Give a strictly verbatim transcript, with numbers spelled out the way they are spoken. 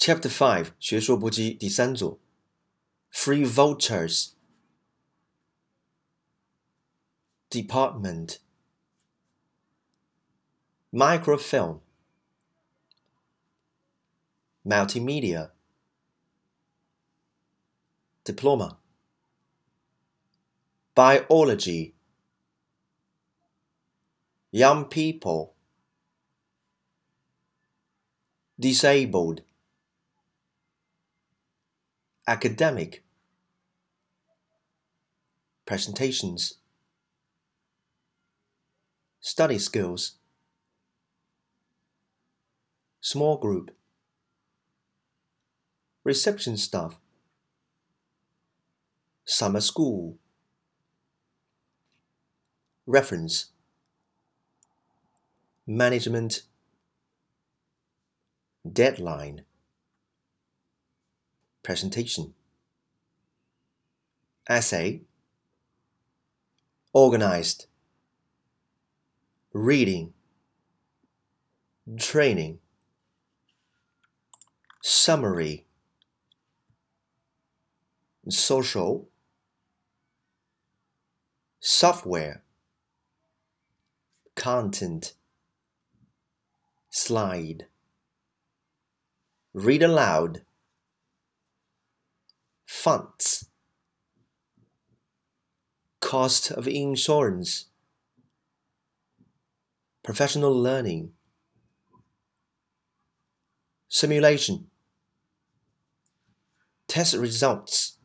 Chapter Five 学硕不羁第三组 Free Vouchers Department Microfilm Multimedia Diploma Biology Young People Disabled Academic Presentations Study Skills Small Group Reception Staff Summer School Reference Management Deadline Presentation Essay Organized Reading Training Summary Social Software Content Slide Read aloud Fonts Cost of insurance Professional learning Simulation Test results